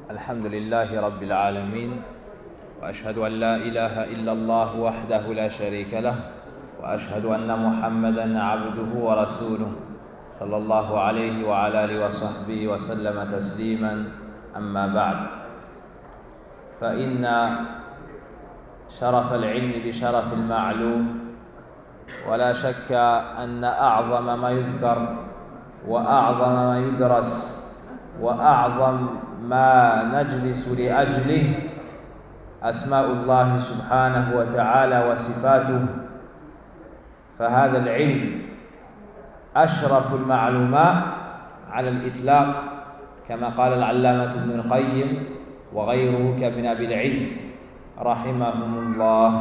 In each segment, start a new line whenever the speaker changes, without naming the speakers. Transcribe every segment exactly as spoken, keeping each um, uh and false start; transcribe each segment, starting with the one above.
الحمد لله رب العالمين وأشهد أن لا إله إلا الله وحده لا شريك له وأشهد أن محمدًا عبده ورسوله صلى الله عليه وعلى آله وصحبه وسلم تسليمًا أما بعد فإن شرف العلم بشرف المعلوم ولا شك أن أعظم ما يذكر وأعظم ما يدرس وأعظم ما نجلس لأجله أسماء الله سبحانه وتعالى وصفاته، فهذا العلم أشرف المعلومات على الإطلاق كما قال العلامة ابن القيم وغيره كابن أبي العز رحمهم الله.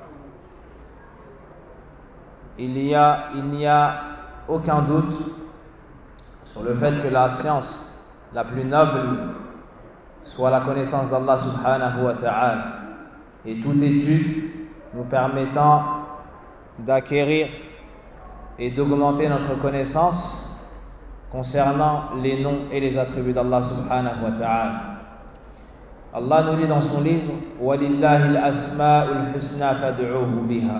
Il y a, il n'y a aucun doute sur le fait que la science la plus noble soit la connaissance d'Allah subhanahu wa ta'ala, et toute étude nous permettant d'acquérir et d'augmenter notre connaissance concernant les noms et les attributs d'Allah subhanahu wa ta'ala. Allah nous dit dans son livre وَلِلَّهِ الْأَسْمَاءُ الْحُسْنَى فَادْعُوهُ بِهَا,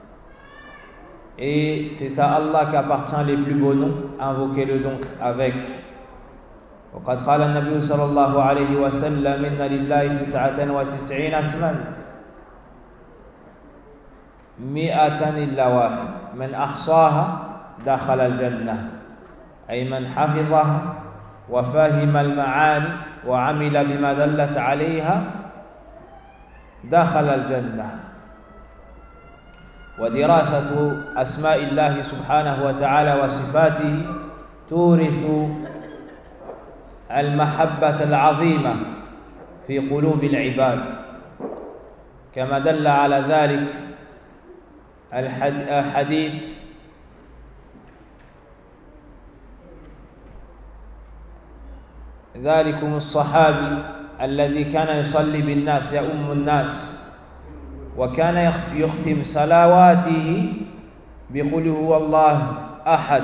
et c'est à Allah qu'appartient les plus beaux noms, invoquez-le donc avec. وقد قال النبي صلى الله عليه وسلم إن لله تسعة وتسعين اسما مئة إلا واحد من أحصاها دخل الجنة، أي من حفظها وفهم المعاني وعمل بما دلت عليها دخل الجنة. ودراسة أسماء الله سبحانه وتعالى وصفاته تورث المحبة العظيمة في قلوب العباد، كما دل على ذلك الحديث ذلكم الصحابي الذي كان يصلي بالناس يؤم الناس وكان يختم صلواته بقل هو الله أحد،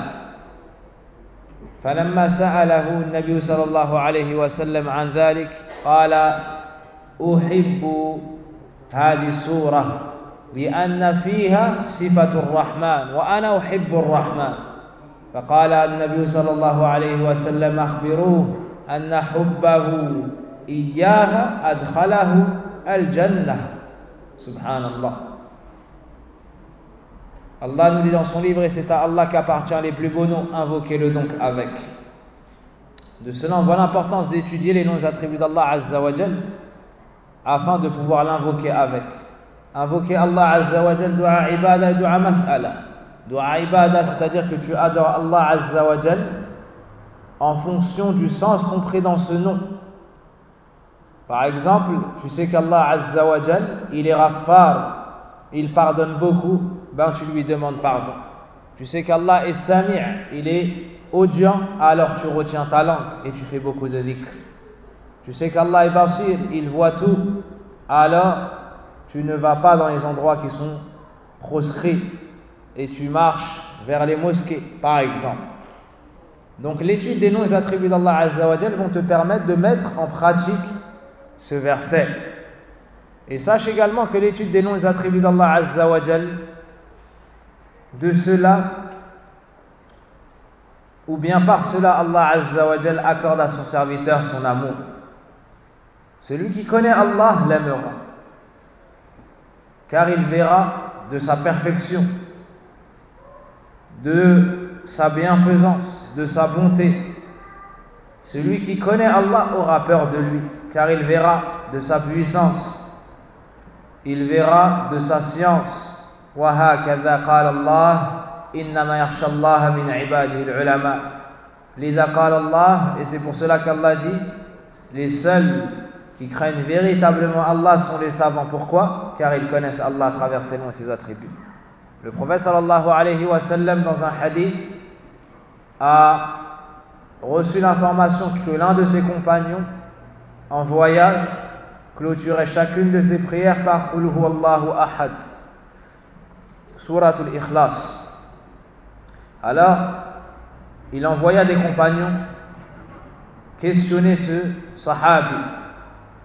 فلما سأله النبي صلى الله عليه وسلم عن ذلك قال أحب هذه السورة لأن فيها صفة الرحمن وأنا أحب الرحمن، فقال النبي صلى الله عليه وسلم أخبروه أن حبه إياها أدخله الجنة. Subhanallah. Allah nous dit dans son livre, et c'est à Allah qu'appartient les plus beaux noms, invoquez-le donc avec. De cela, on voit l'importance d'étudier les noms et attributs d'Allah Azza wa Jal afin de pouvoir l'invoquer avec. Invoquer Allah Azza wa Jal, dua ibada et dua mas'ala. Dua ibada, c'est-à-dire que tu adores Allah Azza wa Jal en fonction du sens compris dans ce nom. Par exemple, tu sais qu'Allah Azza wa Jal, il est Ghaffar, il pardonne beaucoup, ben tu lui demandes pardon. Tu sais qu'Allah est Sami', il est audient, alors tu retiens ta langue et tu fais beaucoup de dhikr. Tu sais qu'Allah est Basir, il voit tout, alors tu ne vas pas dans les endroits qui sont proscrits et tu marches vers les mosquées, par exemple. Donc l'étude des noms et attributs d'Allah Azza wa Jal vont te permettre de mettre en pratique ce verset. Et sache également que l'étude des noms et attributs d'Allah Azza wa Jal, de cela, ou bien par cela, Allah Azza wa Jal accorde à son serviteur son amour. Celui qui connaît Allah l'aimera, car il verra de sa perfection, de sa bienfaisance, de sa bonté. Celui qui connaît Allah aura peur de lui, car il verra de sa puissance, il verra de sa science. وهكذا قال الله إنما يخشى الله من عباده العلماء. لذا قال الله, et c'est pour cela qu'Allah dit les seuls qui craignent véritablement Allah sont les savants. Pourquoi? Car ils connaissent Allah à travers ses noms et ses attributs. Le prophète sallallahu alayhi wa sallam, dans un hadith, a reçu l'information que l'un de ses compagnons en voyage clôturait chacune de ses prières par Qul huwallahu ahad, Suratul Ikhlas. Alors, il envoya des compagnons questionner ce sahabi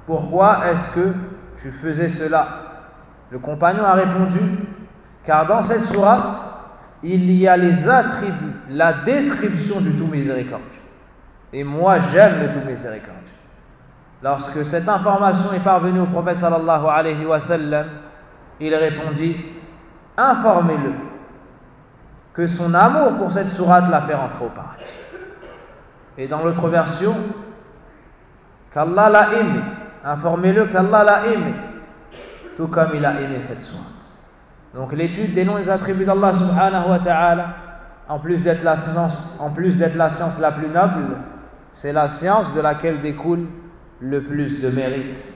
pourquoi est-ce que tu faisais cela? Le compagnon a répondu, car dans cette sourate, il y a les attributs, la description du tout miséricordieux. Et moi, j'aime le tout miséricordieux. Lorsque cette information est parvenue au prophète sallallahu alayhi wa sallam, il répondit, informez-le que son amour pour cette sourate l'a fait rentrer au paradis. Et dans l'autre version, qu'Allah l'a aimé. Informez-le qu'Allah l'a aimé, tout comme il a aimé cette sourate. Donc l'étude des noms et des attributs d'Allah subhanahu wa ta'ala, en plus d'être la science, en plus d'être la science la plus noble, c'est la science de laquelle découle le plus de mérite.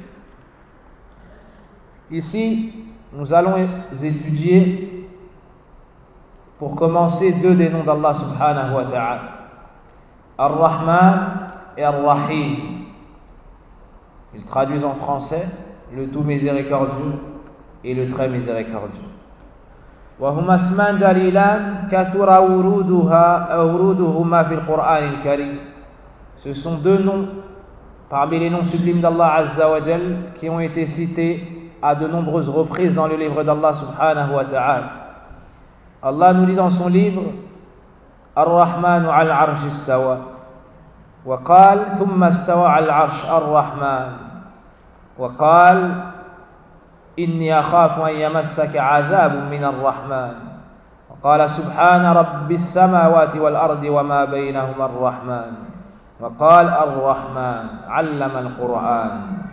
Ici, nous allons étudier, pour commencer, deux des noms d'Allah subhanahu wa ta'ala, Ar-Rahman et Ar-Rahim. Ils traduisent en français le tout miséricordieux et le très miséricordieux. وهما اسمان جليلان كثر ورودها ورودهما في القرآن الكريم. Ce sont deux noms parmi les noms sublimes d'Allah Azza wa Jal qui ont été cités à de nombreuses reprises dans le livre d'Allah subhanahu wa ta'ala. Allah nous dit dans son livre Ar-Rahmanu al arsh istawa wa qal thumma istawa al arsh ar-Rahman wa qal inni akhafu an yamassaka adhabun min ar-Rahman wa qala subhana rabbis samawati wal ardi wa ma baynahuma ar-Rahman wa qala ar-Rahman 'allama al-Qur'an.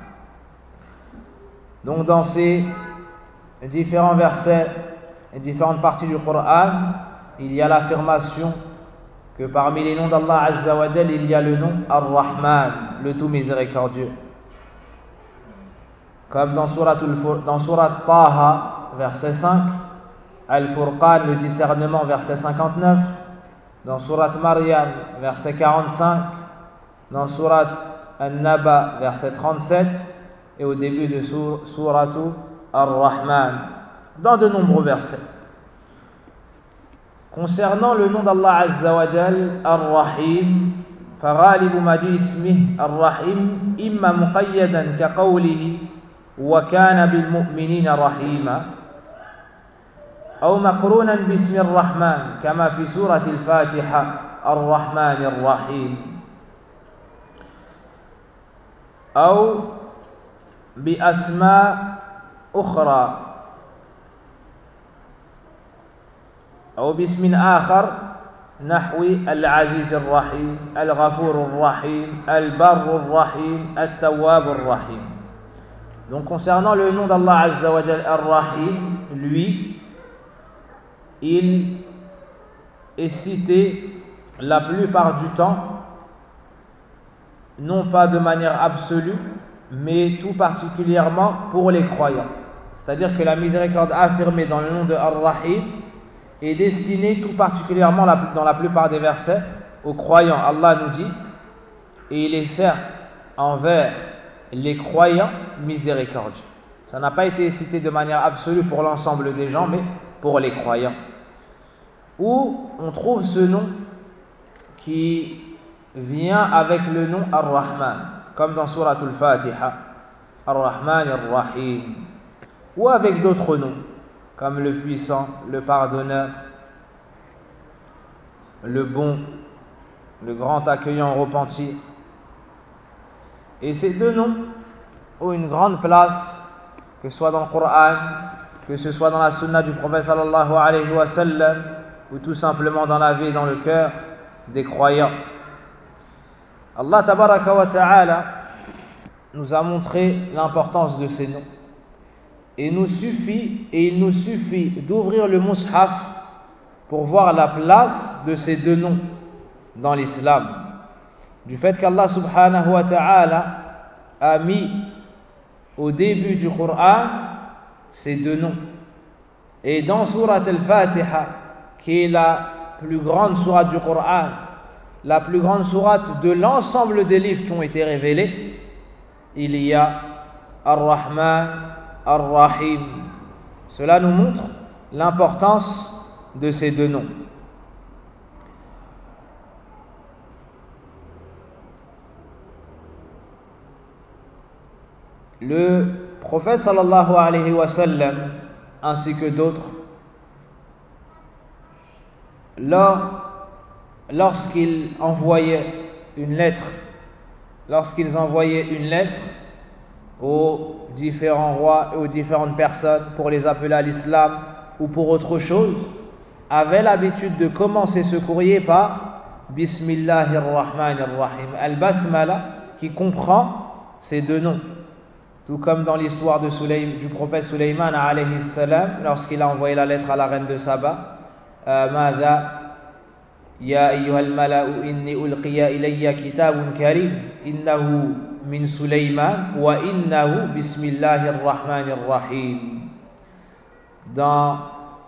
Donc dans ces différents versets et différentes parties du Coran, il y a l'affirmation que parmi les noms d'Allah Azza wa Jal, il y a le nom Ar-Rahman, le tout miséricordieux. Comme dans Surat, dans Surat Taha, verset cinq, Al-Furqan, le discernement, verset cinquante-neuf, dans Surat Maryam, verset quarante-cinq, dans Surat An-Naba, verset trente-sept, et au début de Surat Ar-Rahman, dans de nombreux versets. Concernant le nom d'Allah Azza wa Jal, Ar-Rahim, فغالب مجيء اسمه الرحيم إما مقيدا كقوله وكان بالمؤمنين رحيما أو مقرونا باسم الرحمن كما في سورة الفاتحة الرحمن الرحيم أو بأسماء أخرى أو باسم آخر نحو العزيز الرحيم الغفور الرحيم البر الرحيم التواب الرحيم. Donc concernant le nom d'Allah Azza wa Jal Ar-Rahim, lui, il est cité la plupart du temps, non pas de manière absolue, mais tout particulièrement pour les croyants. C'est-à-dire que la miséricorde affirmée dans le nom de Ar-Rahim est destinée tout particulièrement dans la plupart des versets aux croyants. Allah nous dit, et il est certes envers les croyants miséricordieux. Ça n'a pas été cité de manière absolue pour l'ensemble des gens, mais pour les croyants. Où on trouve ce nom qui vient avec le nom Ar-Rahman, comme dans Surat Al-Fatiha, Ar-Rahman Ar-Rahim, ou avec d'autres noms, comme le puissant, le pardonneur, le bon, le grand accueillant au repentir. Et ces deux noms ont une grande place, que ce soit dans le Coran, que ce soit dans la sunna du prophète sallallahu alayhi wa sallam, ou tout simplement dans la vie et dans le cœur des croyants. Allah tabaraka wa ta'ala nous a montré l'importance de ces noms. Et nous suffit, et il nous suffit d'ouvrir le mushaf pour voir la place de ces deux noms dans l'islam. Du fait qu'Allah subhanahu wa ta'ala a mis au début du Coran ces deux noms. Et dans Surat Al-Fatiha, qui est la plus grande sourate du Coran, la plus grande sourate de l'ensemble des livres qui ont été révélés, il y a Ar-Rahman, Ar-Rahim. Cela nous montre l'importance de ces deux noms. le prophète sallallahu alayhi wa sallam ainsi que d'autres, lors, lorsqu'ils envoyaient une lettre, lorsqu'ils envoyaient une lettre aux différents rois et aux différentes personnes pour les appeler à l'islam ou pour autre chose, avaient l'habitude de commencer ce courrier par Bismillahir Rahmanir Rahim, Al-Basmala, qui comprend ces deux noms. Tout comme dans l'histoire de Souley, du prophète Suleyman alayhi salam, lorsqu'il a envoyé la lettre à la reine de Saba, Mada ya ayyuhal mala'u inni ulqiya ilayya kitabun karim innahu min Suleyman wa innahu bismillahir rahmanir rahim. Dans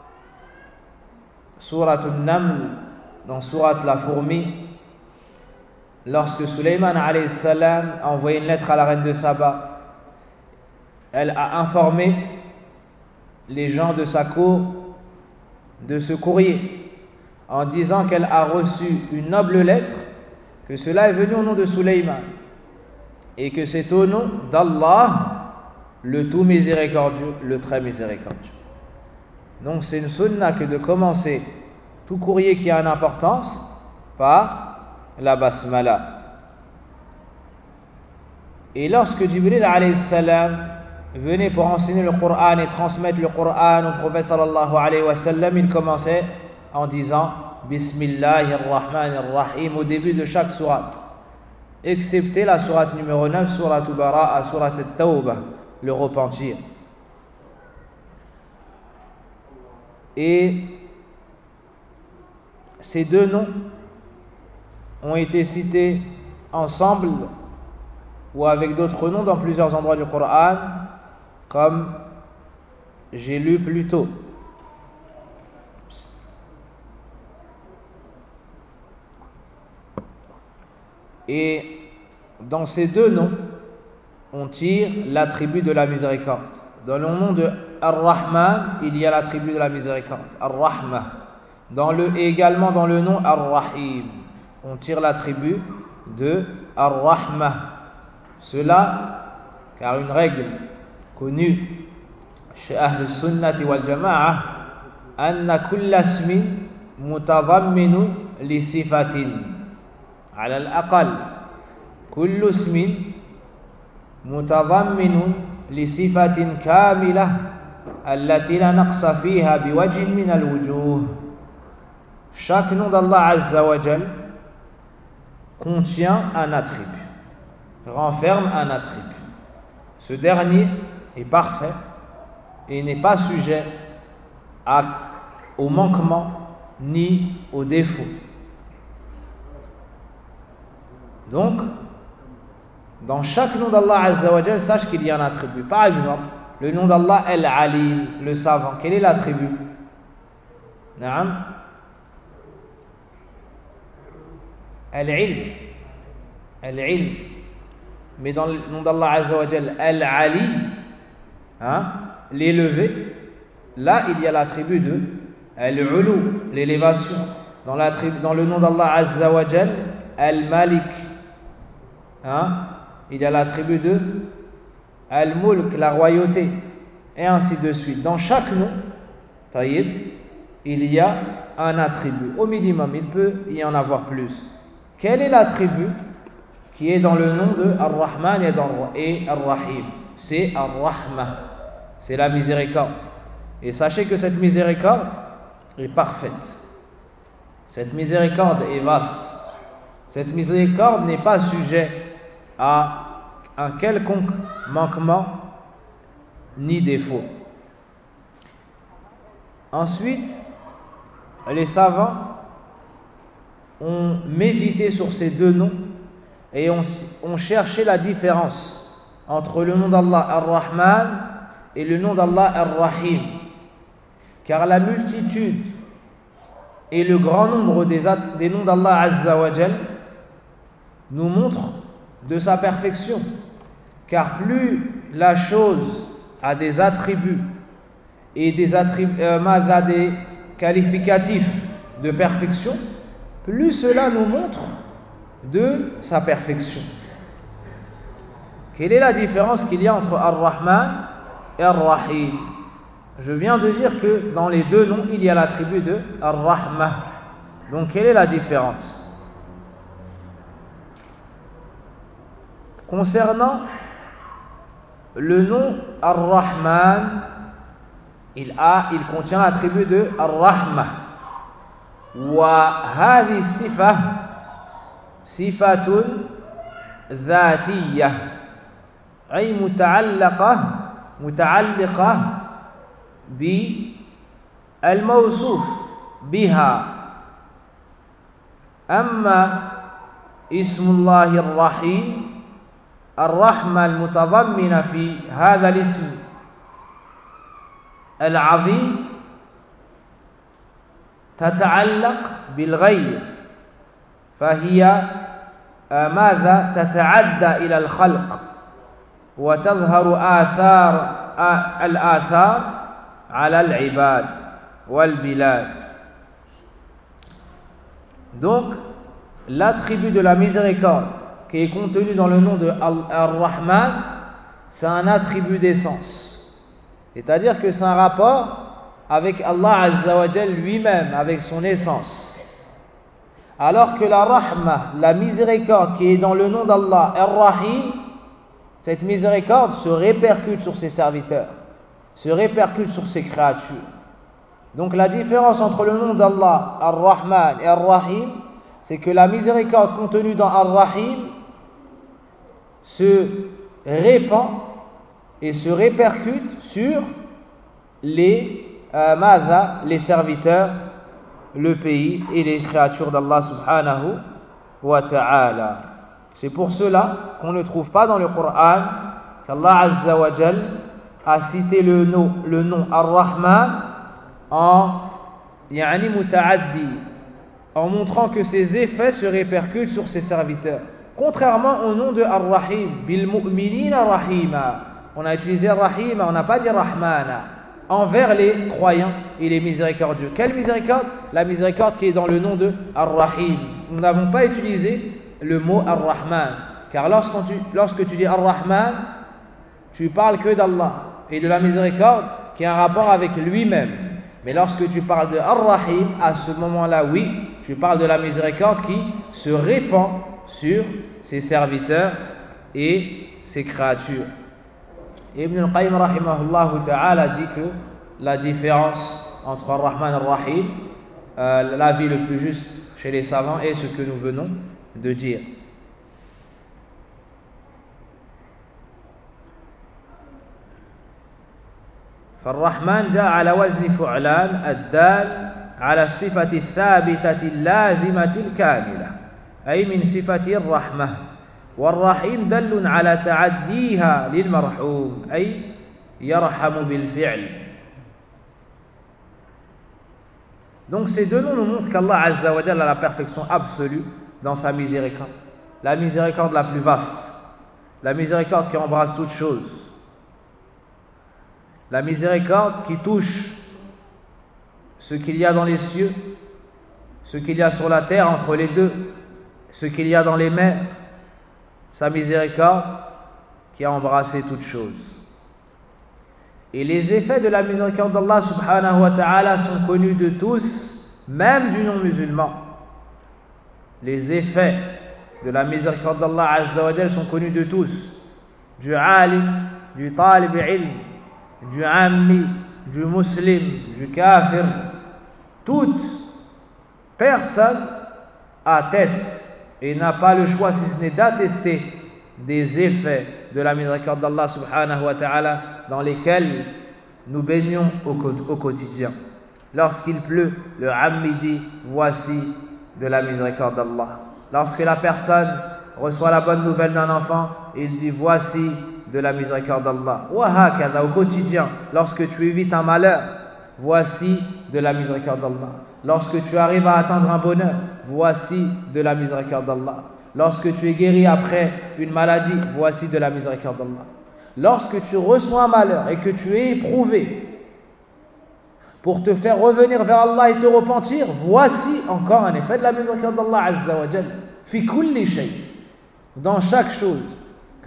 Surat An-Naml, dans Surat la fourmi, lorsque Suleyman alayhi salam a envoyé une lettre à la reine de Saba, elle a informé les gens de sa cour de ce courrier en disant qu'elle a reçu une noble lettre, que cela est venu au nom de Suleyman et que c'est au nom d'Allah, le tout miséricordieux, le très miséricordieux. Donc c'est une sunna que de commencer tout courrier qui a une importance par la basmala. Et lorsque Jibril alayhi salam venait pour enseigner le Coran et transmettre le Coran au prophète sallallahu alayhi wa sallam, il commençait en disant Bismillahir Rahmanir Rahim au début de chaque sourate, excepté la sourate numéro neuf, sourate Bara'a, sourate At-Tawbah, le repentir. Et ces deux noms ont été cités ensemble ou avec d'autres noms dans plusieurs endroits du Coran, comme j'ai lu plus tôt. Et dans ces deux noms, on tire l'attribut de la miséricorde. Dans le nom de Ar-Rahman, il y a l'attribut de la miséricorde, Ar-Rahmah. Dans le, et également dans le nom Ar-Rahim, on tire l'attribut de Ar-Rahmah. Cela, car une règle connue chez Ahl Sunnati wal Jama'ah, anna kulla ismin mutadamminun li sifatin. على الأقل كل اسم متضمن لصفة كاملة التي لا نقص فيها بوجه من الوجوه. Chaque nom d'Allah Azza wa Jal contient un attribut, renferme un attribut. Ce dernier est parfait et n'est pas sujet à, au manquement ni au défaut. Donc, dans chaque nom d'Allah Azza wa Jal, sache qu'il y a un attribut. Par exemple, le nom d'Allah Al-Alim, le savant, quel est l'attribut? Naam. Al-Ilm. Al-Ilm. Mais dans le nom d'Allah Azza wa Jal, Al-Ali, hein, l'élevé, là il y a l'attribut de Al-Ulu, l'élévation. Dans, dans le nom d'Allah Azza wa Jal, Al-Malik, hein, il y a l'attribut de Al-Mulk, la royauté, et ainsi de suite. Dans chaque nom, taïb, il y a un attribut. Au minimum, il peut y en avoir plus. Quel est l'attribut qui est dans le nom de Ar-Rahman et Ar-Rahim? C'est Ar-Rahmah, c'est la miséricorde. Et sachez que cette miséricorde est parfaite. Cette miséricorde est vaste. Cette miséricorde n'est pas sujet à un quelconque manquement ni défaut. Ensuite, les savants ont médité sur ces deux noms et ont, ont cherché la différence entre le nom d'Allah Ar-Rahman et le nom d'Allah Ar-Rahim, car la multitude et le grand nombre des, des noms d'Allah Azza wa Jal nous montrent de sa perfection, car plus la chose a des attributs et des, attributs, euh, des qualificatifs de perfection, plus cela nous montre de sa perfection. Quelle est la différence qu'il y a entre Ar-Rahman et Ar-Rahim? Je viens de dire que dans les deux noms, il y a l'attribut de Ar-Rahmah. Donc, quelle est la différence? Concernant le nom Ar-Rahman, il a, il contient l'attribut de Ar-Rahmah. Wa hadhi sifa sifatun dhatiyah ay muta'allaqah muta'alliqah bi al-mawsuf biha. Amma ismullahi ar-Rahim الرحمة المتضمنة في هذا الاسم العظيم تتعلق بالغير، فهي ماذا؟ تتعدى إلى الخلق وتظهر آثار الآثار على العباد والبلاد. Donc, l'attribut de la miséricorde qui est contenu dans le nom de Ar-Rahman, c'est un attribut d'essence. C'est-à-dire que c'est un rapport avec Allah Azza wa Jal lui-même, avec son essence. Alors que la Rahma, la miséricorde qui est dans le nom d'Allah, Ar-Rahim, cette miséricorde se répercute sur ses serviteurs, se répercute sur ses créatures. Donc la différence entre le nom d'Allah, Ar-Rahman et Ar-Rahim, c'est que la miséricorde contenue dans Ar-Rahim se répand et se répercute sur les euh, madha, les serviteurs, le pays et les créatures d'Allah subhanahu wa ta'ala. C'est pour cela qu'on ne trouve pas dans le Coran qu'Allah Azza wa Jal a cité le nom, le nom Ar-Rahman en yani muta'addi, en montrant que ses effets se répercutent sur ses serviteurs. Contrairement au nom de Ar-Rahim, bil mu'minina rahima. On a utilisé Rahima, on n'a pas dit Rahmana. Envers les croyants et les miséricordieux. Quelle miséricorde? La miséricorde qui est dans le nom de Ar-Rahim. Nous n'avons pas utilisé le mot Ar-Rahman. Car lorsque tu, lorsque tu dis Ar-Rahman, tu parles que d'Allah et de la miséricorde qui a un rapport avec lui-même. Mais lorsque tu parles de Ar-Rahim, à ce moment-là, oui, tu parles de la miséricorde qui se répand sur ses serviteurs et ses créatures. Ibn al-Qayyim rahimahullah ta'ala dit que la différence entre Ar-Rahman et Ar-Rahim, euh, l'avis le plus juste chez les savants est ce que nous venons de dire. فالرحمن جاء على وزن فعلان الدال على الصفة الثابتة اللازمة الكاملة أي من صفة الرحمة، والرحيم دل على تعديها للمرحوم أي يرحم بالفعل. Donc ces deux noms nous montrent qu'Allah Azza wa Jalla a la perfection absolue dans sa miséricorde, la miséricorde la plus vaste, la miséricorde qui embrasse toutes choses, la miséricorde qui touche ce qu'il y a dans les cieux, ce qu'il y a sur la terre entre les deux, ce qu'il y a dans les mers, sa miséricorde qui a embrassé toutes choses. Et les effets de la miséricorde d'Allah subhanahu wa ta'ala sont connus de tous, même du non-musulman. Les effets de la miséricorde d'Allah azza wa jal sont connus de tous, du alim, du talib ilm, du ammi, du muslim, du kafir. Toute personne atteste et n'a pas le choix si ce n'est d'attester des effets de la miséricorde d'Allah subhanahu wa ta'ala dans lesquels nous baignons au, au quotidien. Lorsqu'il pleut, le ammi dit voici de la miséricorde d'Allah. Lorsque la personne reçoit la bonne nouvelle d'un enfant, il dit voici de la miséricorde d'Allah. Wa hakadha, au quotidien, lorsque tu évites un malheur, voici de la miséricorde d'Allah. Lorsque tu arrives à atteindre un bonheur, voici de la miséricorde d'Allah. Lorsque tu es guéri après une maladie, voici de la miséricorde d'Allah. Lorsque tu reçois un malheur et que tu es éprouvé pour te faire revenir vers Allah et te repentir, voici encore un effet de la miséricorde d'Allah azza wa jal. Fi kulli shay, dans chaque chose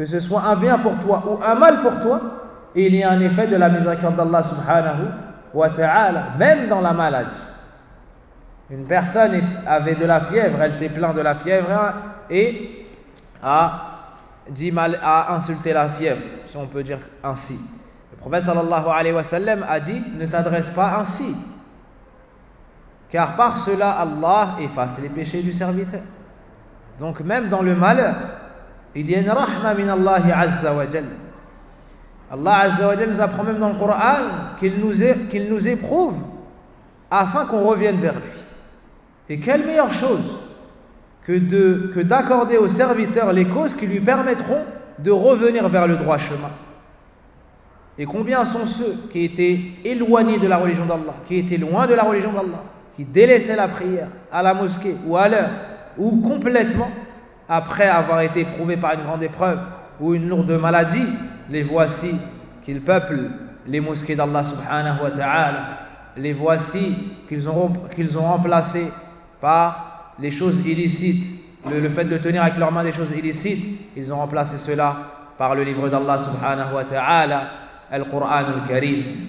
que ce soit un bien pour toi ou un mal pour toi, il y a un effet de la miséricorde d'Allah subhanahu wa ta'ala, même dans la maladie. Une personne avait de la fièvre, elle s'est plainte de la fièvre et a dit mal, a insulté la fièvre, si on peut dire ainsi. Le prophète sallallahu alayhi wa sallam a dit: ne t'adresse pas ainsi, car par cela Allah efface les péchés du serviteur. Donc même dans le malheur, il y a une rahma min Allah azza wa jalla. Allah azza wa jalla nous apprend même dans le Coran qu'il nous, est, qu'il nous éprouve afin qu'on revienne vers lui. Et quelle meilleure chose que, de, que d'accorder au serviteur les causes qui lui permettront de revenir vers le droit chemin. Et combien sont ceux qui étaient éloignés de la religion d'Allah, qui étaient loin de la religion d'Allah, qui délaissaient la prière à la mosquée ou à l'heure, ou complètement, après avoir été éprouvés par une grande épreuve ou une lourde maladie, les voici qu'ils peuplent les mosquées d'Allah subhanahu wa ta'ala, les voici qu'ils ont, qu'ils ont remplacés par les choses illicites, le, le fait de tenir avec leurs mains des choses illicites, ils ont remplacé cela par le livre d'Allah subhanahu wa ta'ala, Al-Qur'an al-Karim.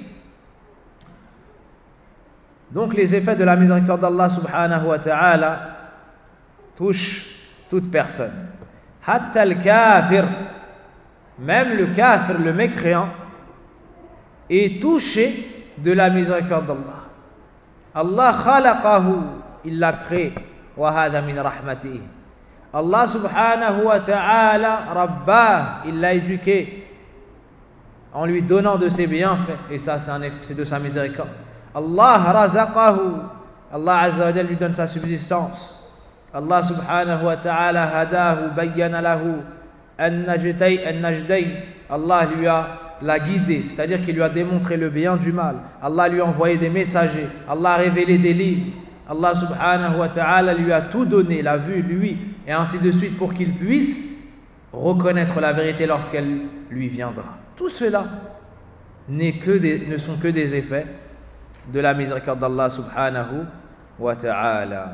Donc les effets de la miséricorde d'Allah subhanahu wa ta'ala touchent toute personne. Hatta al-kafir, même le kafir, le mécréant, est touché de la miséricorde d'Allah. Allah khalaqahu, il l'a créé, wa hada min rahmatihi. Allah subhanahu wa ta'ala rabbah, il l'a éduqué en lui donnant de ses bienfaits, et ça c'est, un, c'est de sa miséricorde. Allah razaqahu, Allah azza wa jalla lui donne sa subsistance. Allah subhanahu wa ta'ala hadahu bayyana lahu an-najdayn an-najdayn. Allah lui a l'a guidé, c'est-à-dire qu'il lui a démontré le bien du mal. Allah lui a envoyé des messagers, Allah a révélé des livres. Allah subhanahu wa ta'ala lui a tout donné, l'a vu lui, et ainsi de suite, pour qu'il puisse reconnaître la vérité lorsqu'elle lui viendra. Tout cela n'est que des, ne sont que des effets de la miséricorde d'Allah subhanahu wa ta'ala.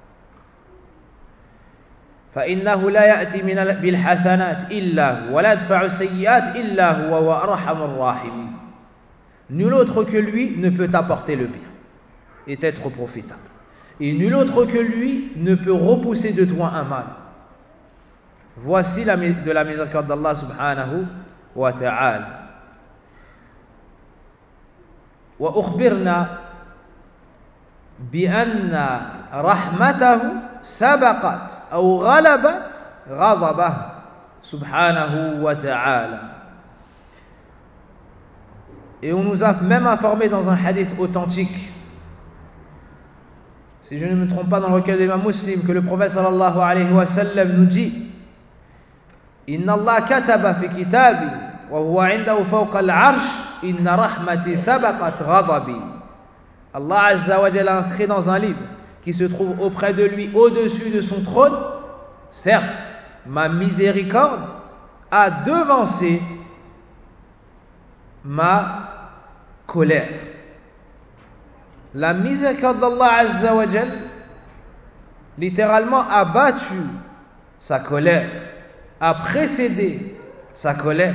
فإنه لا يأتي من بالحسنات إلا هو ولا يدفع السيئات إلا هو وهو أرحم الراحمين. Nul autre que lui ne peut apporter le bien et être profitable. Et nul autre que lui ne peut repousser de toi un mal. Voici la, de la miséricorde d'Allah subhanahu wa ta'ala. وأخبرنا بأن رحمته سبقت أو غلبت غضبه سبحانه وتعالى. Et on nous a même informé dans un hadith authentique, si je ne me trompe pas, dans le recueil d'Imam Muslim, que le prophète sallallahu alayhi wa sallam nous dit: Inna Allah kataba fi kitabi wa huwa indahu fawqa al-arsh inna rahmati sabaqat ghadabi. Allah azza wa jalla a inscrit dans un livre qui se trouve auprès de lui, au-dessus de son trône: certes, ma miséricorde a devancé ma colère. La miséricorde d'Allah azza wa jalla littéralement a battu sa colère, a précédé sa colère.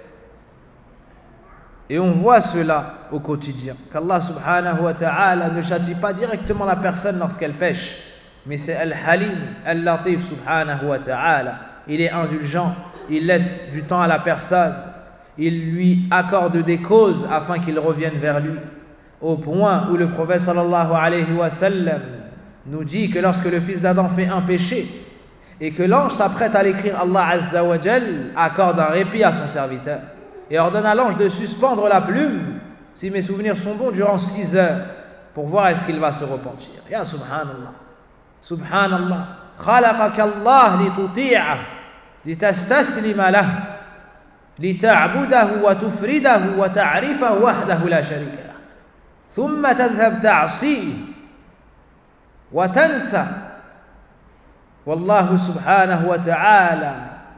Et on voit cela au quotidien, qu'Allah subhanahu wa ta'ala ne châtie pas directement la personne lorsqu'elle pêche, mais c'est Al-Halim, Al-Latif subhanahu wa ta'ala. Il est indulgent, il laisse du temps à la personne, il lui accorde des causes afin qu'il revienne vers lui, au point où le prophète sallallahu alayhi wa sallam nous dit que lorsque le fils d'Adam fait un péché et que l'ange s'apprête à l'écrire, Allah azza wa jal accorde un répit à son serviteur et ordonne à l'ange de suspendre la plume, si mes souvenirs sont bons, durant six heures, pour voir est-ce qu'il va se repentir. Ya subhanallah, subhanallah, khalaqaka Allah lituti'ah, litastaslima lah, lita'budahu wa tufridahu wa ta'rifahu wahdahu la sharika lah, thumma tadhhab ta'sihi wa tansa. Wallahu subhanahu wa ta'ala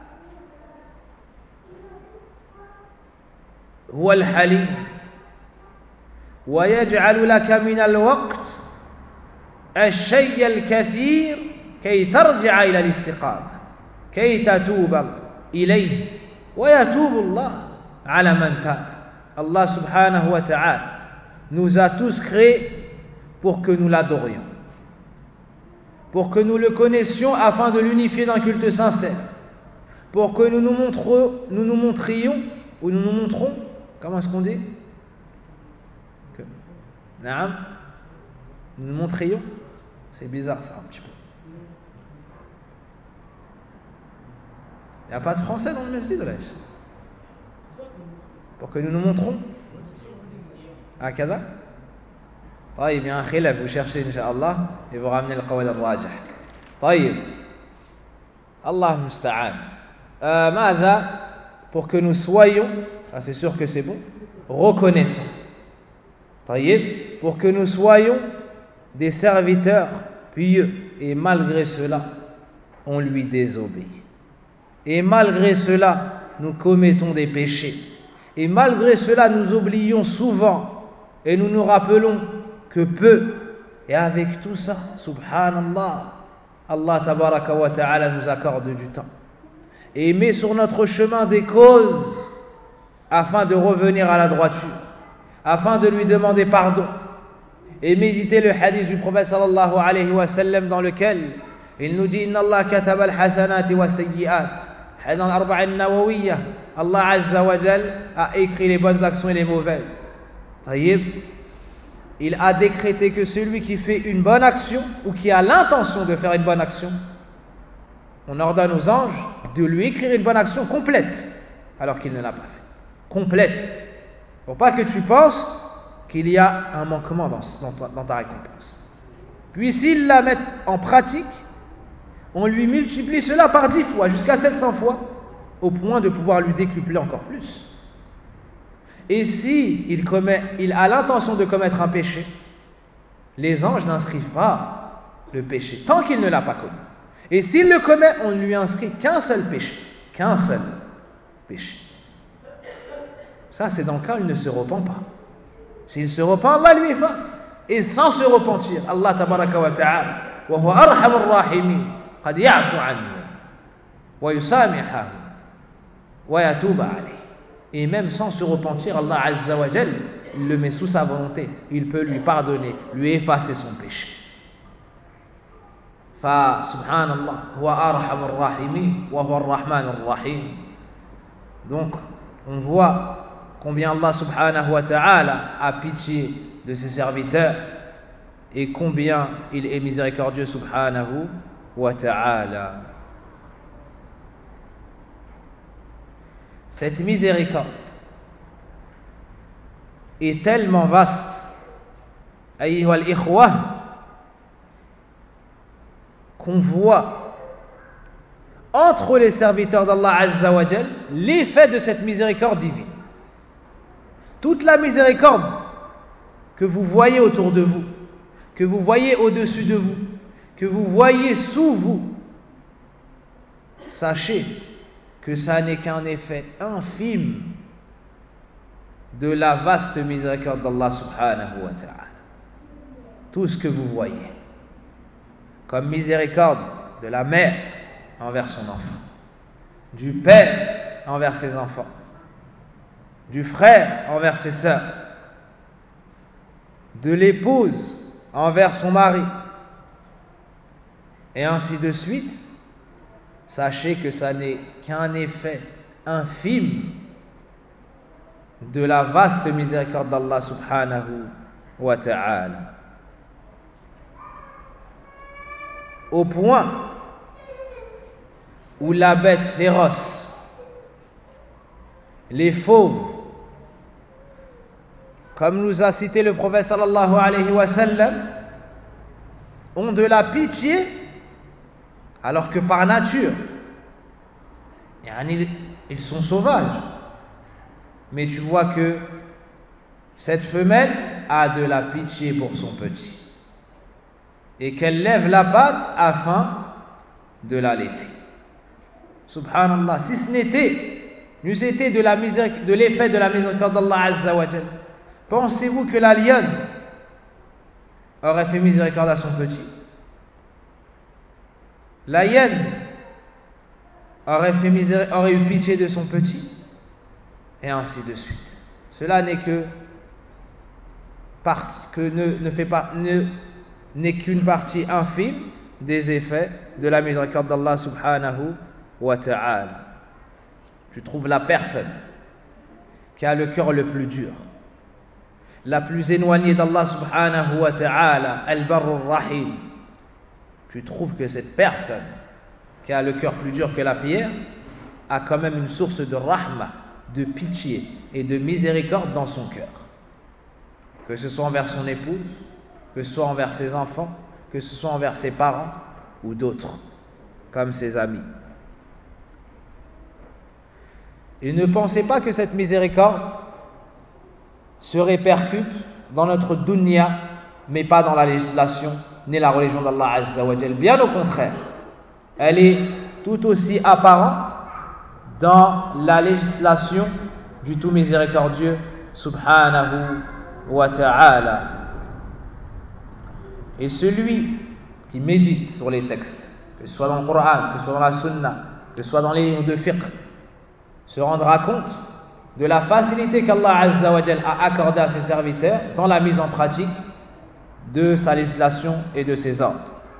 هو الحليم ويجعل لك من الوقت الشيء الكثير كي ترجع إلى الاستقامة كي تتوب إليه وَيَتُوبُ اللَّهُ عَلَى مَنْ تَابَ. Allah subhanahu wa ta'ala nous a tous créés pour que nous l'adorions, pour que nous le connaissions afin de l'unifier d'un culte sincère, pour que nous nous, montrons, nous nous montrions, ou nous nous montrons, comment est-ce qu'on dit que, naam, nous nous montrions, c'est bizarre ça un petit peu. Il n'y a pas de français dans le masjid, là. Pour que nous nous montrons. Ah, kada طيب, il y a un khilaf, vous cherchez incha'Allah et vous ramenez le qawl al-rajih. طيب, Allah musta'an. Euh, ماذا, pour que nous soyons, ah, c'est sûr que c'est bon, reconnaissants. طيب, pour que nous soyons des serviteurs pieux, et malgré cela on lui désobéit, et malgré cela nous commettons des péchés, et malgré cela nous oublions souvent et nous nous rappelons que peu, et avec tout ça, subhanallah, Allah tabaraka wa ta'ala nous accorde du temps et met sur notre chemin des causes afin de revenir à la droiture, afin de lui demander pardon et méditer le hadith du prophète sallallahu alayhi wa sallam dans lequel il nous dit inna Allah kataba al-hasanati wa sayyi'at. Dans l'Arba'a an-Nawawiyya, Allah azza wa jal a écrit les bonnes actions et les mauvaises. Taïb, il a décrété que celui qui fait une bonne action ou qui a l'intention de faire une bonne action, on ordonne aux anges de lui écrire une bonne action complète alors qu'il ne l'a pas fait. Complète. Pour pas que tu penses qu'il y a un manquement dans, dans, dans ta récompense. Puis s'il la met en pratique, on lui multiplie cela par dix fois, jusqu'à sept cents fois, au point de pouvoir lui décupler encore plus. Et si il, commet, il a l'intention de commettre un péché, les anges n'inscrivent pas le péché, tant qu'il ne l'a pas commis. Et s'il le commet, on ne lui inscrit qu'un seul péché, qu'un seul péché. Ça, c'est dans le cas où il ne se repent pas. S'il se repent, Allah lui efface. Et sans se repentir, Allah tabaraka wa ta'ala, wa huwa arhamur rahimin, qad ya'fu anhu, wa yusamihahu, wa yatuba alayhi. Et même sans se repentir, Allah azza wa jal, il le met sous sa volonté. Il peut lui pardonner, lui effacer son péché. Fa subhanallah, wa arhamur rahimin, wa huwa ar-rahmanur rahim. Donc, on voit combien Allah subhanahu wa ta'ala a pitié de ses serviteurs et combien il est miséricordieux subhanahu wa ta'ala. Cette miséricorde est tellement vaste, ayyuha al-ikhwa, qu'on voit entre les serviteurs d'Allah azza wa jal l'effet de cette miséricorde divine. Toute la miséricorde que vous voyez autour de vous, que vous voyez au-dessus de vous, que vous voyez sous vous, sachez que ça n'est qu'un effet infime de la vaste miséricorde d'Allah subhanahu wa ta'ala. Tout ce que vous voyez comme miséricorde de la mère envers son enfant, du père envers ses enfants, du frère envers ses sœurs, de l'épouse envers son mari, et ainsi de suite, sachez que ça n'est qu'un effet infime de la vaste miséricorde d'Allah subhanahu wa ta'ala. Au point où la bête féroce, les fauves, comme nous a cité le prophète sallallahu alayhi wa sallam, ont de la pitié, alors que par nature, ils sont sauvages. Mais tu vois que cette femelle a de la pitié pour son petit et qu'elle lève la patte afin de l'allaiter. Subhanallah, si ce n'était, n'eût été de, la miséric- de l'effet de la miséricorde d'Allah azza wa jal, pensez-vous que la lionne aurait fait miséricorde à son petit? La hyène aurait, fait misé- aurait eu pitié de son petit, et ainsi de suite. Cela n'est que, partie, que ne, ne fait pas, ne, n'est qu'une partie infime des effets de la miséricorde d'Allah subhanahu wa ta'ala. Tu trouves la personne qui a le cœur le plus dur, la plus éloignée d'Allah subhanahu wa ta'ala, al-barrur rahim. Tu trouves que cette personne qui a le cœur plus dur que la pierre a quand même une source de rahma, de pitié et de miséricorde dans son cœur. Que ce soit envers son épouse, que ce soit envers ses enfants, que ce soit envers ses parents ou d'autres, comme ses amis. Et ne pensez pas que cette miséricorde se répercute dans notre dunya, mais pas dans la législation ni la religion d'Allah Azza wa Jal. Bien au contraire, elle est tout aussi apparente dans la législation du tout miséricordieux subhanahu wa ta'ala. Et celui qui médite sur les textes, que ce soit dans le Coran, que ce soit dans la Sunna, que ce soit dans les livres de fiqh, se rendra compte de la facilité qu'Allah Azza wa Jal a accordée à ses serviteurs dans la mise en pratique de sa législation et de ses ordres.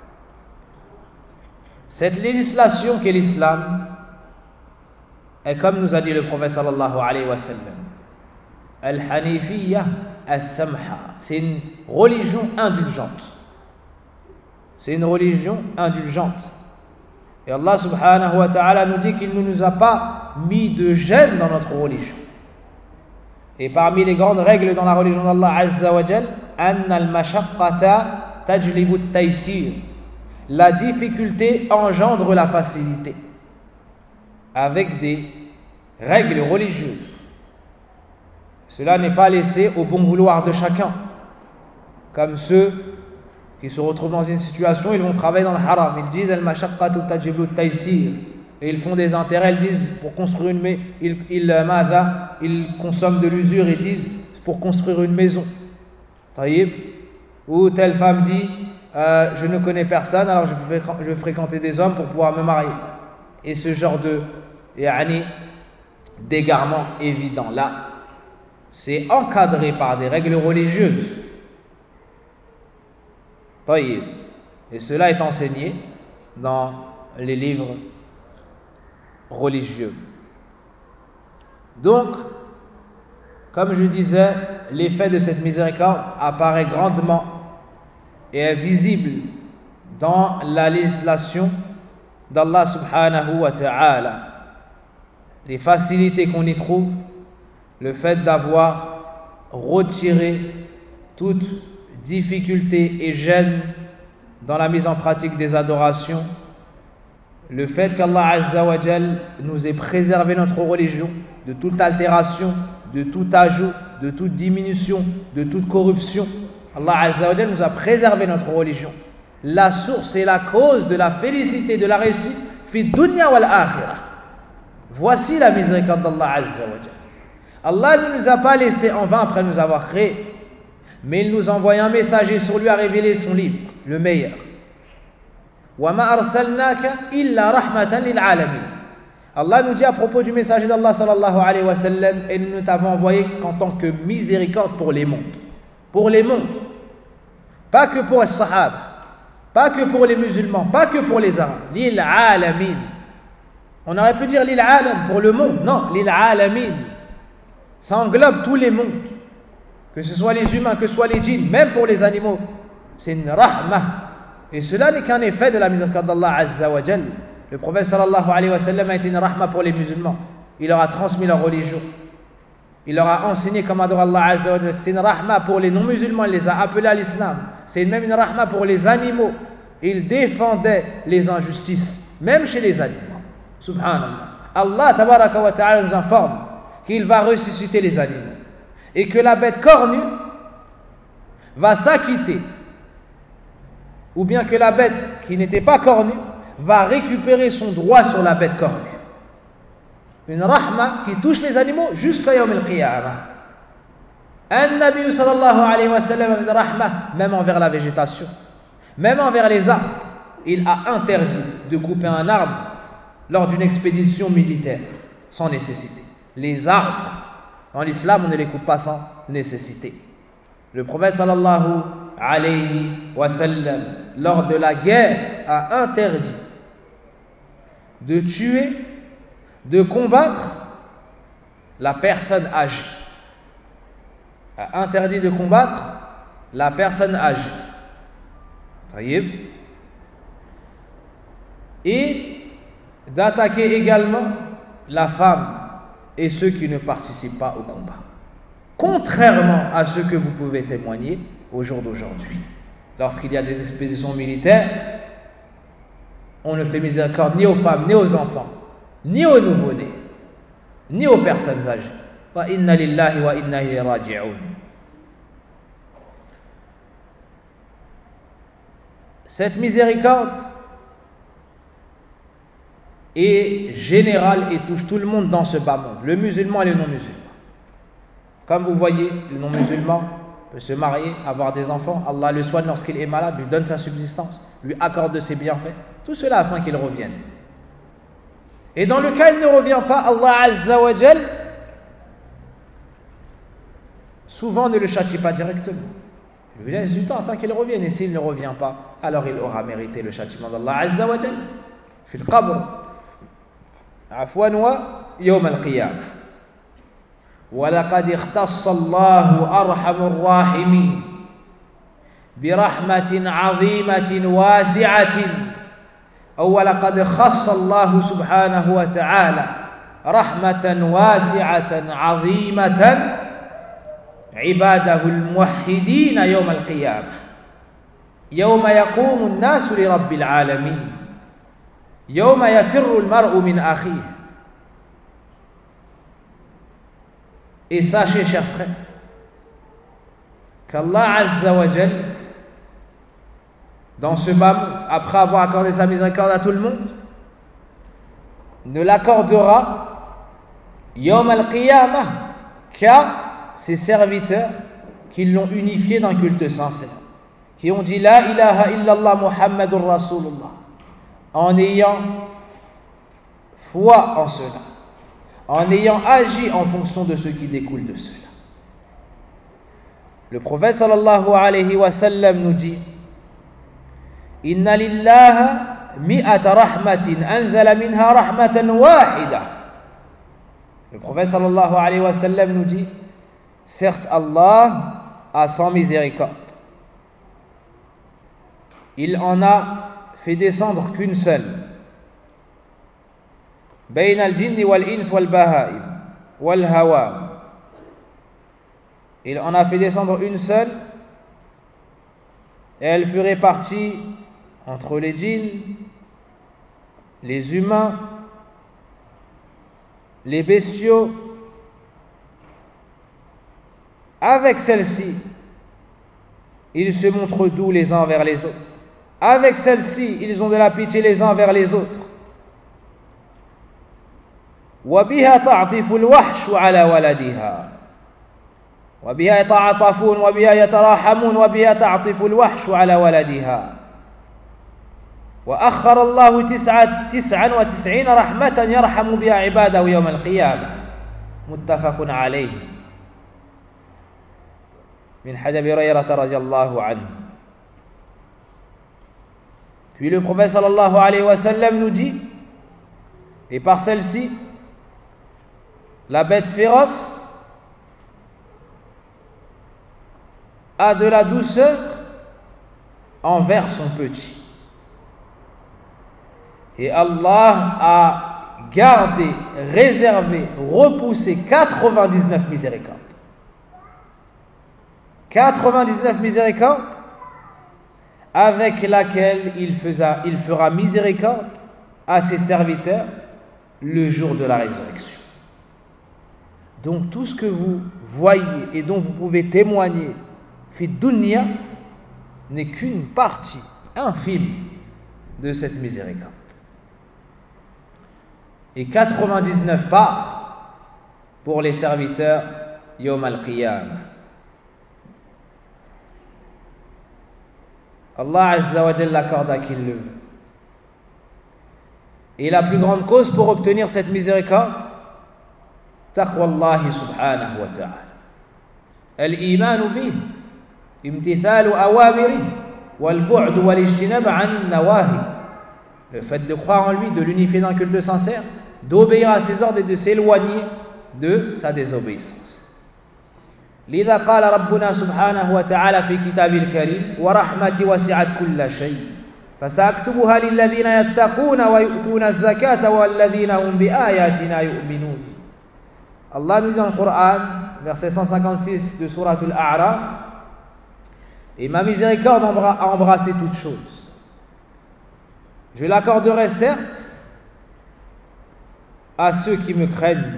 Cette législation qu'est l'islam est, comme nous a dit le prophète sallallahu alayhi wa sallam, al-hanifiyya as-samha, c'est une religion indulgente. C'est une religion indulgente. Et Allah subhanahu wa ta'ala nous dit qu'il ne nous a pas mis de gêne dans notre religion. Et parmi les grandes règles dans la religion d'Allah Azza wa Jal, anna al-mashaqqata tajlibu at-taysir. La difficulté engendre la facilité. Avec des règles religieuses. Cela n'est pas laissé au bon vouloir de chacun. Comme ceux qui se retrouvent dans une situation, ils vont travailler dans le haram. Ils disent al-mashaqqatu tajlibu at-taysir. Et ils font des intérêts, ils disent pour construire une maison, ils, ils, ils consomment de l'usure et disent pour construire une maison. Taïb. Ou telle femme dit euh, je ne connais personne, alors je vais, je vais fréquenter des hommes pour pouvoir me marier. Et ce genre de yani, d'égarement évident là, c'est encadré par des règles religieuses. Taïb. Et cela est enseigné dans les livres religieux. Donc, comme je disais, l'effet de cette miséricorde apparaît grandement et est visible dans la législation d'Allah subhanahu wa ta'ala. Les facilités qu'on y trouve, le fait d'avoir retiré toute difficulté et gêne dans la mise en pratique des adorations, le fait qu'Allah Azza wa Jal nous ait préservé notre religion de toute altération, de tout ajout, de toute diminution, de toute corruption. Allah Azza wa Jal nous a préservé notre religion. La source et la cause de la félicité, de la réussite, fi dunya wal akhirah. Voici la miséricorde d'Allah Azza wa Jal. Allah ne nous a pas laissé en vain après nous avoir créés, mais il nous a envoyé un messager sur lui à révéler son livre, le meilleur. وَمَا أَرْسَلْنَاكَ إِلَّا رَحْمَةً لِلْعَالَمِينَ. Allah nous dit à propos du messager d'Allah sallallahu alayhi wa sallam, et nous ne t'avons envoyé qu'en tant que miséricorde pour les mondes. Pour les mondes. Pas que pour les sahaba, pas que pour les musulmans, pas que pour les arabes. Lil alamin. On aurait pu dire lil alam pour le monde. Non, lil alamin. Ça englobe tous les mondes. Que ce soit les humains, que ce soit les djinns, même pour les animaux. C'est une rahmah. Et cela n'est qu'un effet de la miséricorde d'Allah Azza wa Jal. Le prophète sallallahu alayhi wa sallam a été une rahma pour les musulmans. Il leur a transmis leur religion. Il leur a enseigné comment adorer Allah Azza wa Jal. C'est une rahma pour les non-musulmans, il les a appelés à l'islam. C'est même une rahma pour les animaux. Il défendait les injustices, même chez les animaux. Subhanallah. Allah tabaraka wa ta'ala nous informe qu'il va ressusciter les animaux. Et que la bête cornue va s'acquitter. Ou bien que la bête qui n'était pas cornue va récupérer son droit sur la bête cornue. Une rahma qui touche les animaux jusqu'à Yawm al-Qiyamah. Un Nabi sallallahu alayhi wa sallam a une rahma même envers la végétation, même envers les arbres. Il a interdit de couper un arbre lors d'une expédition militaire, sans nécessité. Les armes, dans l'islam, on ne les coupe pas sans nécessité. Le prophète sallallahu alayhi wa sallam, lors de la guerre, a interdit de tuer, de combattre la personne âgée. A interdit de combattre la personne âgée. Taïb. Et d'attaquer également la femme et ceux qui ne participent pas au combat. Contrairement à ce que vous pouvez témoigner au jour d'aujourd'hui. Lorsqu'il y a des expéditions militaires, on ne fait miséricorde ni aux femmes, ni aux enfants, ni aux nouveau-nés, ni aux personnes âgées. Wa inna lillahi wa inna ilayhi raji'un. Cette miséricorde est générale et touche tout le monde dans ce bas monde, le musulman et le non-musulman. Comme vous voyez, le non-musulman peut se marier, avoir des enfants, Allah le soigne lorsqu'il est malade, lui donne sa subsistance, lui accorde de ses bienfaits, tout cela afin qu'il revienne. Et dans le cas où il ne revient pas, Allah Azza wa Jal souvent ne le châtie pas directement. Il lui laisse du temps afin qu'il revienne, et s'il ne revient pas, alors il aura mérité le châtiment d'Allah Azza wa Jal fi al-qabr afwan wa yawm al-qiyamah. ولقد اختص الله أرحم الراحمين برحمة عظيمة واسعة أو ولقد خص الله سبحانه وتعالى رحمة واسعة عظيمة عباده الموحدين يوم القيامة يوم يقوم الناس لرب العالمين يوم يفر المرء من أخيه. Et sachez, chers frères, qu'Allah Azza wa Jal, dans ce bas monde, après avoir accordé sa miséricorde à tout le monde, ne l'accordera Yawm al-Qiyamah qu'à ses serviteurs qui l'ont unifié d'un culte sincère, qui ont dit La ilaha illallah Muhammadur Rasulullah, en ayant foi en cela, en ayant agi en fonction de ce qui découle de cela. Le prophète sallallahu alayhi wa sallam nous dit Inna lillaha mi'ata rahmatin anzala minha rahmatan wahida. Le prophète sallallahu alayhi wa sallam nous dit certes Allah a cent miséricordes. Il en a fait descendre qu'une seule. بين الجن والإنس والبهائم والهوام. Il en a fait descendre une seule et elle fut répartie entre les djinns, les humains, les bestiaux. Avec celle-ci, ils se montrent doux les uns vers les autres. Avec celle-ci, ils ont de la pitié les uns vers les autres. وبها تعطف الوحش على ولدها وبها يتعاطفون وبها يتراحمون وبها تعطف الوحش على ولدها وأخر الله تسعة تسعا وتسعين رحمة يرحم بها عباده يوم القيامة متفق عليه من حديث أبي هريرة رضي الله عنه. Puis le prophète sallallahu alayhi wa sallam nous dit et par celle-ci la bête féroce a de la douceur envers son petit. Et Allah a gardé, réservé, repoussé quatre-vingt-dix-neuf miséricordes. quatre-vingt-dix-neuf miséricordes avec laquelle il, faisa, il fera miséricorde à ses serviteurs le jour de la résurrection. Donc tout ce que vous voyez et dont vous pouvez témoigner fi dunya n'est qu'une partie infime de cette miséricorde. Et quatre-vingt-dix-neuf parts pour les serviteurs Yawm al-Qiyamah. Allah Azza wa Jalla l'accorde à qui il le veut. Et la plus grande cause pour obtenir cette miséricorde, taqwa Allah subhanahu wa ta'ala. Al-iman bih, imtithalu awamiri, wal-bu'd wal-ijtinab an nawahi. Le fait de croire en lui, de l'unifier dans le culte sincère, d'obéir à ses ordres et de s'éloigner de sa désobéissance. لذا قال ربنا سبحانه وتعالى في كتابه الكريم ورحمتي وسعت كل شيء فسأكتبها للذين يتقون ويؤتون الزكاة والذين هم بآياتنا يؤمنون. Allah nous dit dans le Coran, verset cent cinquante-six de Sourate Al-A'raf, et ma miséricorde a embrassé toutes choses. Je l'accorderai certes à ceux qui me craignent.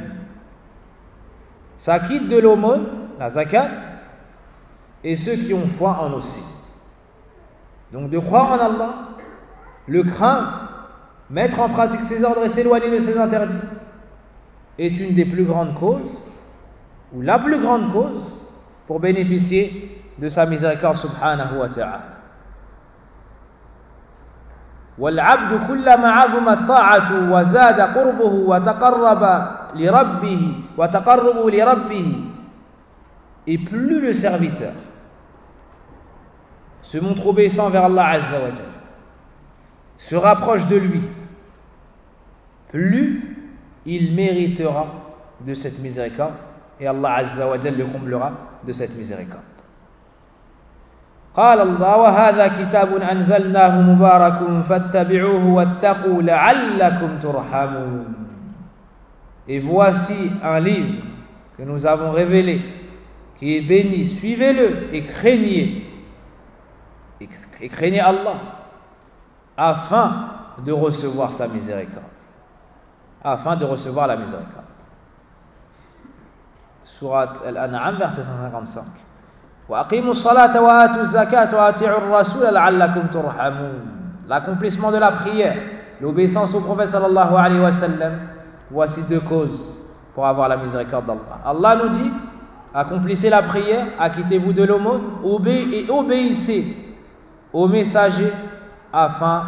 Ça quitte de l'aumône, la zakat, et ceux qui ont foi en aussi. Donc de croire en Allah, le craindre, mettre en pratique ses ordres et s'éloigner de ses interdits est une des plus grandes causes, ou la plus grande cause, pour bénéficier de sa miséricorde subhanahu wa ta'ala. والعبد كلما عظمت طاعته وزاد قربه وتقرب لربه وتقربه لربه. Et plus le serviteur se montre obéissant vers Allah Azza wa Jalla, se rapproche de lui, plus il méritera de cette miséricorde et Allah Azza wa Jalla le comblera de cette miséricorde. قال الله وهذا كتاب أنزلناه مبارك فاتبعوه واتقوا لعلكم ترحمون. Et voici un livre que nous avons révélé, qui est béni, suivez-le et craignez, et, et craignez Allah, afin de recevoir sa miséricorde, afin de recevoir la miséricorde. Sourate Al-An'am, verset cent cinquante-cinq. وَأَقِيمُوا الصَّلَاةَ وَآتُوا الزَّكَاةَ وَأَطِيعُوا الرَّسُولَ لَعَلَّكُمْ تُرْحَمُونَ. L'accomplissement de la prière, l'obéissance au prophète sallallahu alayhi wa sallam, voici deux causes pour avoir la miséricorde d'Allah. Allah nous dit, accomplissez la prière, acquittez-vous de l'aumône, obé- et obéissez aux messagers afin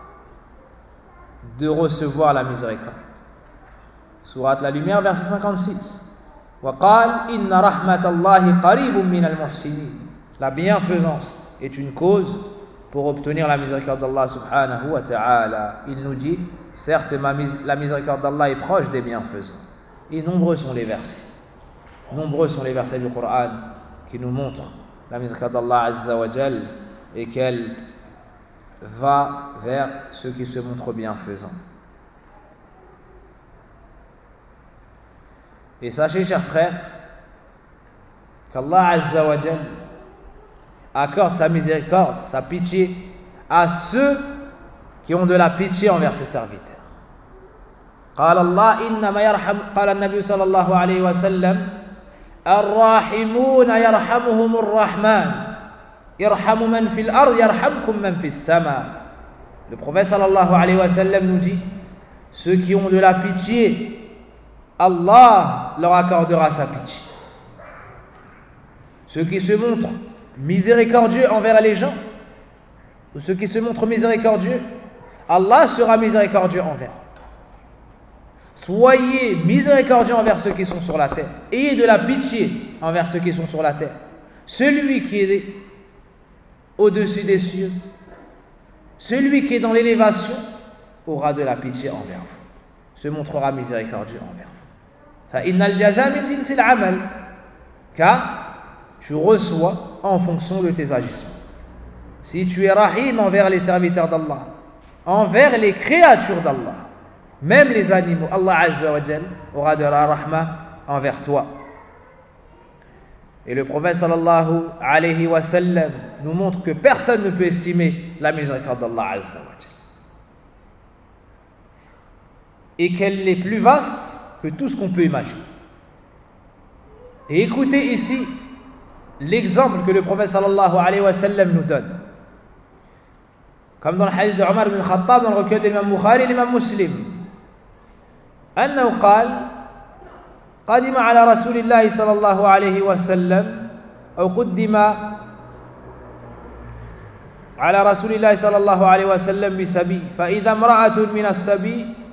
de recevoir la miséricorde. Sourate La Lumière, verset cinquante-six. وَقَالْ إِنَّ رَحْمَةَ اللَّهِ قَرِيبٌ مِّنَ الْمُحْسِنِينَ. La bienfaisance est une cause pour obtenir la miséricorde d'Allah subhanahu wa ta'ala. Il nous dit, certes, ma mis- la miséricorde d'Allah est proche des bienfaisants. Et nombreux sont les versets. Nombreux sont les versets du Coran qui nous montrent la miséricorde d'Allah Azza wa Jal et qu'elle va vers ceux qui se montrent bienfaisants. Et sachez, chers frères, qu'Allah Azza wa Jal accorde sa miséricorde, sa pitié à ceux qui ont de la pitié envers ses serviteurs. قال الله إنما يرحم قال النبي صلى الله عليه وسلم الراحمون يرحمهم الرحمن يرحم من في الأرض يرحمكم من في السماء. Le prophète sallallahu alayhi wa sallam nous dit, ceux qui ont de la pitié, Allah leur accordera sa pitié. Ceux qui se montrent miséricordieux envers les gens, ou ceux qui se montrent miséricordieux, Allah sera miséricordieux envers. Soyez miséricordieux envers ceux qui sont sur la terre. Ayez de la pitié envers ceux qui sont sur la terre. Celui qui est au-dessus des cieux, celui qui est dans l'élévation, aura de la pitié envers vous, se montrera miséricordieux envers vous. فَإِنَّ الْجَزَاءَ مِنْ جِنْسِ الْعَمَلِ. Car tu reçois en fonction de tes agissements. Si tu es rahim envers les serviteurs d'Allah, envers les créatures d'Allah, même les animaux, Allah Azza wa Jal aura de la rahma envers toi. Et le prophète sallallahu alayhi wa sallam nous montre que personne ne peut estimer la miséricorde d'Allah Azza wa Jal, et qu'elle est plus vaste que tout ce qu'on peut imaginer. Et écoutez ici l'exemple que le prophète sallallahu alayhi wa sallam nous donne, comme dans le hadith de Omar ibn Khattab dans le recueil de l'imam Bukhari et l'imam Muslim, أنه قال قدم على رسول الله صلى الله عليه وسلم أو قدم على رسول الله صلى الله عليه وسلم بسبي فإذا امرأة من السبي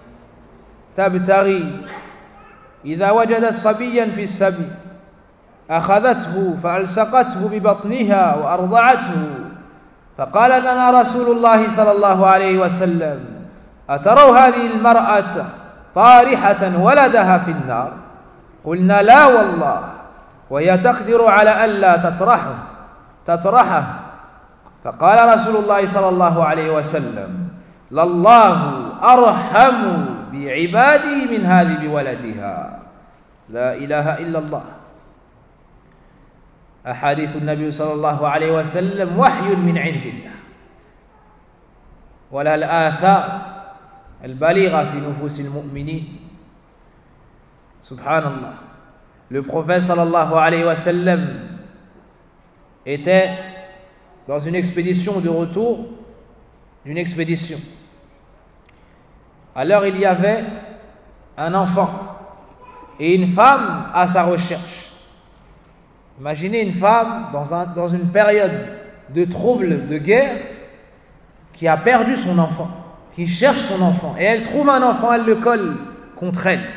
تبتغي إذا وجدت صبيا في السبي أخذته فألصقته ببطنها وأرضعته فقال لنا رسول الله صلى الله عليه وسلم أتروا هذه المرأة طارحة ولدها في النار قلنا لا والله وهي تقدر على ألا تطرحه تطرحه فقال رسول الله صلى الله عليه وسلم لله أرحم بعباده من هذه بولدها لا إله إلا الله. أحاديث النبي صلى الله عليه وسلم وحي من عند الله ولها الآثار البالغة في نفوس المؤمنين. Subhanallah. Le prophète sallallahu alayhi wa sallam était dans une expédition de retour d'une expédition. Alors il y avait un enfant et une femme à sa recherche. Imaginez une femme dans, un, dans une période de trouble, de guerre, qui a perdu son enfant, qui cherche son enfant, et elle trouve un enfant, elle le colle contre elle.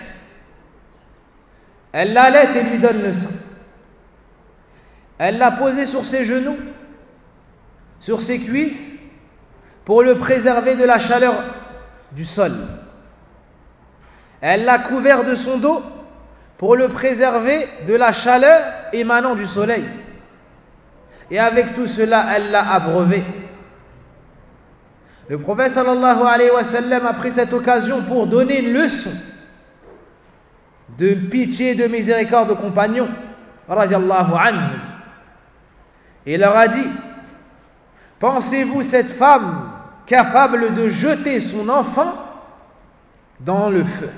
Elle l'allaite et lui donne le sein. Elle l'a posé sur ses genoux, sur ses cuisses, pour le préserver de la chaleur du sol. Elle l'a couvert de son dos pour le préserver de la chaleur émanant du soleil. Et avec tout cela, elle l'a abreuvé. Le prophète sallallahu alayhi wa sallam a pris cette occasion pour donner une leçon de pitié et de miséricorde aux compagnons radiyallahu anhu. Et leur a dit: pensez-vous cette femme capable de jeter son enfant dans le feu?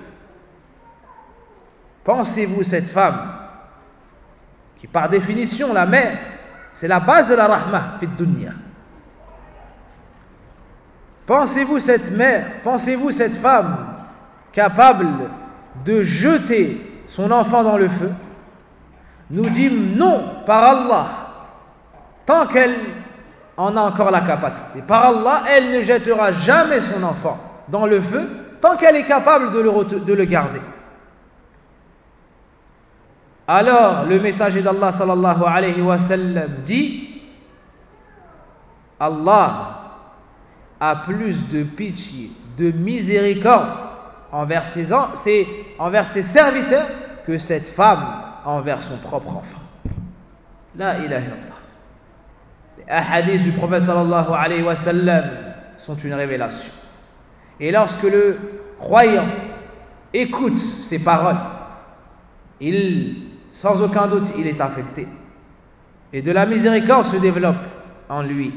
Pensez-vous cette femme qui par définition la mère, c'est la base de la rahma fi dunya. Pensez-vous cette mère, pensez-vous cette femme capable de jeter son enfant dans le feu? Nous dîmes non, par Allah, tant qu'elle en a encore la capacité. Par Allah, elle ne jettera jamais son enfant dans le feu tant qu'elle est capable de le, de le garder. Alors le messager d'Allah sallallahu alayhi wa sallam dit: Allah a plus de pitié, de miséricorde envers ses, ses, envers ses serviteurs que cette femme envers son propre enfant. La ilaha illallah. Les hadiths du prophète sallallahu alayhi wa sallam sont une révélation. Et lorsque le croyant écoute ces paroles, il, sans aucun doute, il est affecté. Et de la miséricorde se développe en lui.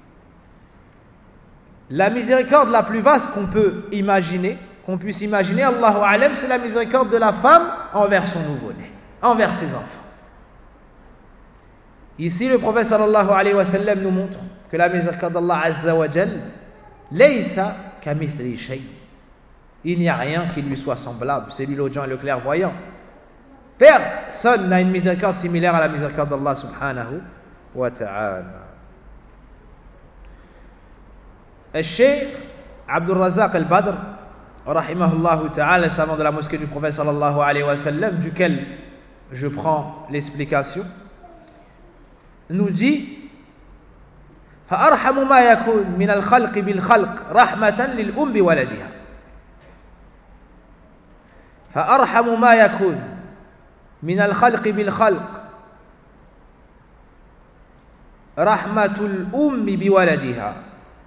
La miséricorde la plus vaste qu'on peut imaginer, qu'on puisse imaginer, Allahu a'lam, c'est la miséricorde de la femme envers son nouveau-né, envers ses enfants. Ici, le prophète sallallahu alayhi wa sallam nous montre que la miséricorde d'Allah azza wa jal, laysa kamithli shay. Il n'y a rien qui lui soit semblable. C'est lui l'audient et le clairvoyant. Personne n'a une miséricorde similaire à la miséricorde d'Allah subhanahu wa ta'ala. Le Cheikh Abdul Razak al-Badr, rahimahullah ta'ala, le savant de la mosquée du prophète sallallahu alayhi wa sallam, duquel je prends l'explication, nous dit: فأرحم ما يكون من الخلق بالخلق رحمة للأم بولدها. فأرحم ما يكون من الخلق بالخلق رحمة الأم بولدها.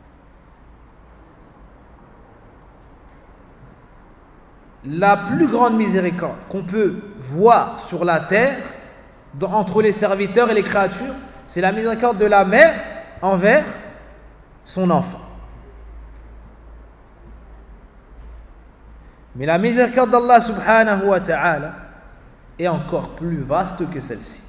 La plus grande miséricorde qu'on peut voir sur la terre entre les serviteurs et les créatures, c'est la miséricorde de la mère envers son enfant. Mais la miséricorde d'Allah subhanahu wa ta'ala est encore plus vaste que celle-ci.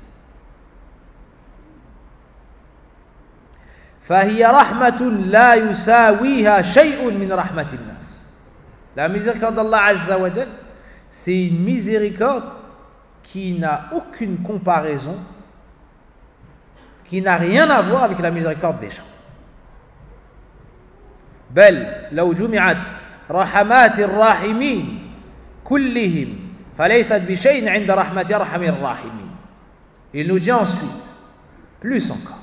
فهي رحمة لا يساويها شيء من رحمة الناس. La miséricorde d'Allah azza wa jal, c'est une miséricorde qui n'a aucune comparaison, qui n'a rien à voir avec la miséricorde des gens. بل لو جمعت رحمات الراحمين كلهم فليست بشيء عند رحمة أرحم الراحمين. Il nous dit ensuite, plus encore,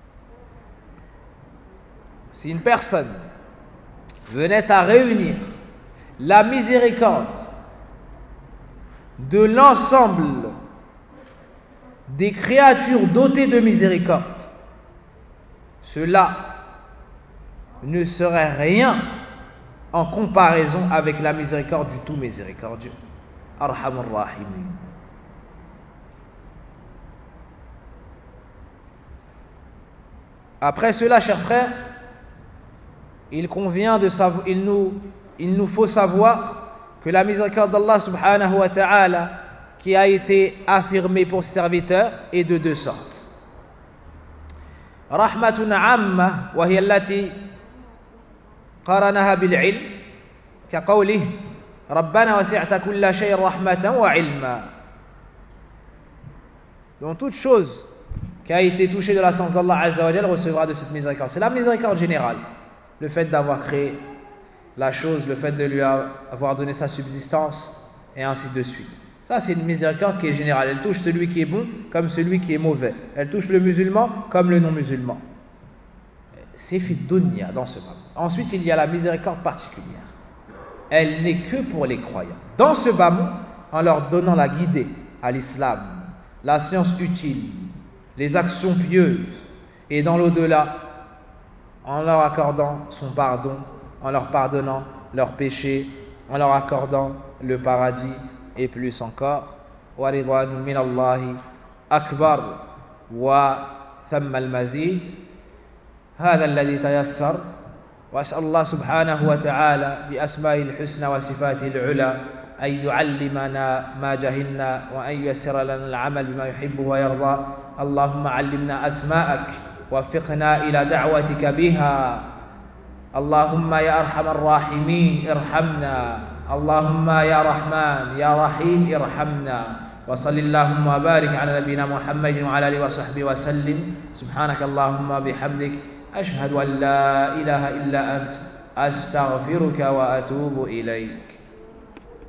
si une personne venait à réunir la miséricorde de l'ensemble des créatures dotées de miséricorde, cela ne serait rien en comparaison avec la miséricorde du tout miséricordieux, Arhamur Rahimin. Après cela, chers frères, il convient de savoir, il nous, il nous faut savoir que la miséricorde d'Allah subhanahu wa ta'ala qui a été affirmée pour ses serviteurs est de deux sortes. Rahmatun amma wa hiya allati qaranaha bil ilm ka qawlihi rabbana wasi'ta kulla shay'in rahmatan wa ilma. Donc toute chose qui a été touchée de la sens d'Allah azza wa jalla recevra de cette miséricorde. C'est la miséricorde générale. Le fait d'avoir créé la chose, le fait de lui avoir donné sa subsistance, et ainsi de suite. Ça, c'est une miséricorde qui est générale. Elle touche celui qui est bon comme celui qui est mauvais. Elle touche le musulman comme le non-musulman. C'est fi dunya dans ce bab. Ensuite, il y a la miséricorde particulière. Elle n'est que pour les croyants. Dans ce bab, en leur donnant la guidée à l'islam, la science utile, les actions pieuses, et dans l'au-delà, en leur accordant son pardon, en leur pardonnant leurs péchés, en leur accordant le paradis et plus encore. Wa ridwanun min Allahi akbar wa thamma al-mazid. هذا الذي تيسر وأسأل الله سبحانه وتعالى بأسمائه الحسنى وصفاته العلى أن يعلمنا ما جهلنا وأن ييسر لنا العمل بما يحب ويرضى. اللهم علمنا أسماءك وفقنا إلى دعوتك بها. اللهم يا أرحم الراحمين ارحمنا. اللهم يا رحمن يا رحيم ارحمنا. وصل اللهم وبارك على نبينا محمد وعلى آله وصحبه وسلم. سبحانك اللهم بحمدك أشهد أن لا إله إلا أنت أستغفرك وأتوب إليك.